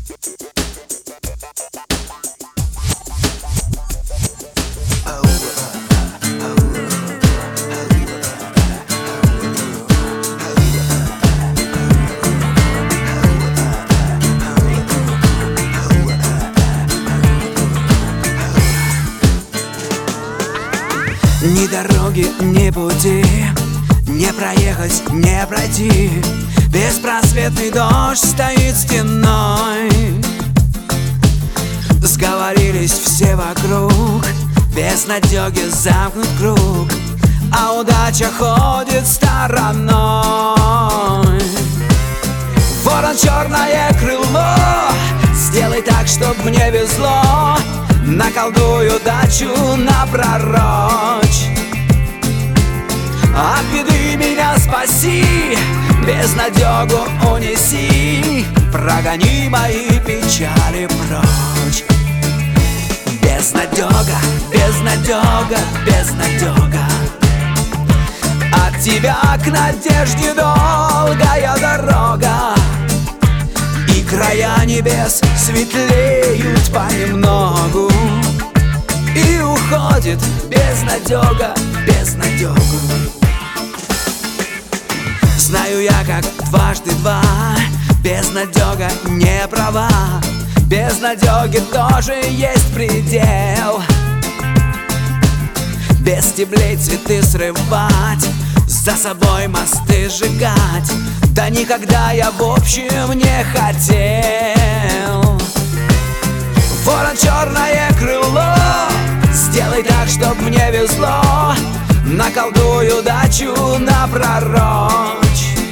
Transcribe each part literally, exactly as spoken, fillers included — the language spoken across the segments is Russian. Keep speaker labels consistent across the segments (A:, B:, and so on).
A: Ни дороги, ни пути, не проехать, не пройти. Беспросветный дождь стоит стеной. Сговорились все вокруг, безнадёги замкнут круг, а удача ходит стороной. Ворон, черное крыло, сделай так, чтоб мне везло. Наколдуй удачу напророчь. От беды меня спаси, безнадёгу унеси, прогони мои печали прочь. Безнадёга, безнадёга, безнадёга, от тебя к надежде долгая дорога, и края небес светлеют понемногу, и уходит безнадёга, безнадёгу. Знаю я, как дважды два, безнадёга не права. Безнадёги тоже есть предел. Без стеблей цветы срывать, за собой мосты сжигать, да никогда я в общем не хотел. Ворон, черное крыло, сделай так, чтоб мне везло. Наколдуй удачу напророчь.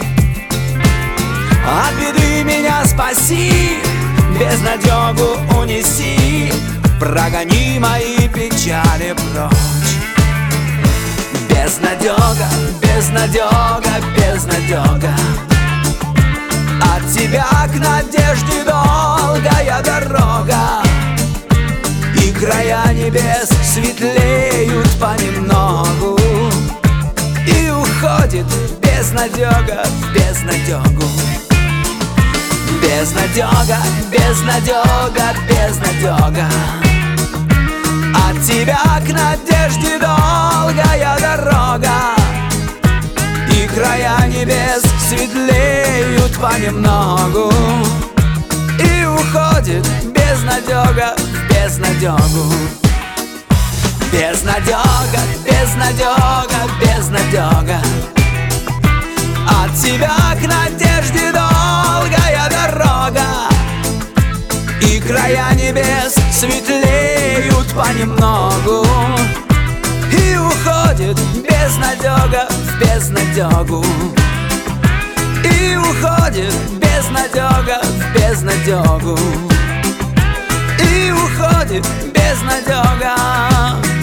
A: От беды меня спаси, безнадёгу унеси, прогони мои печали прочь. Безнадёга, безнадёга, безнадёга, от тебя к надежде долгая дорога, и края небес светлеют понемногу, и уходит безнадёга в безнадёгу. Безнадёга, безнадёга, безнадёга, от тебя к надежде долгая дорога, и края небес светлеют понемногу, и уходит безнадёга в безнадёгу. Безнадёга, безнадёга, безнадёга, от тебя к надежде долгая дорога, и края небес светлеют понемногу, и уходит безнадёга в безнадёгу, и уходит безнадёга в безнадёгу, и уходит безнадёга.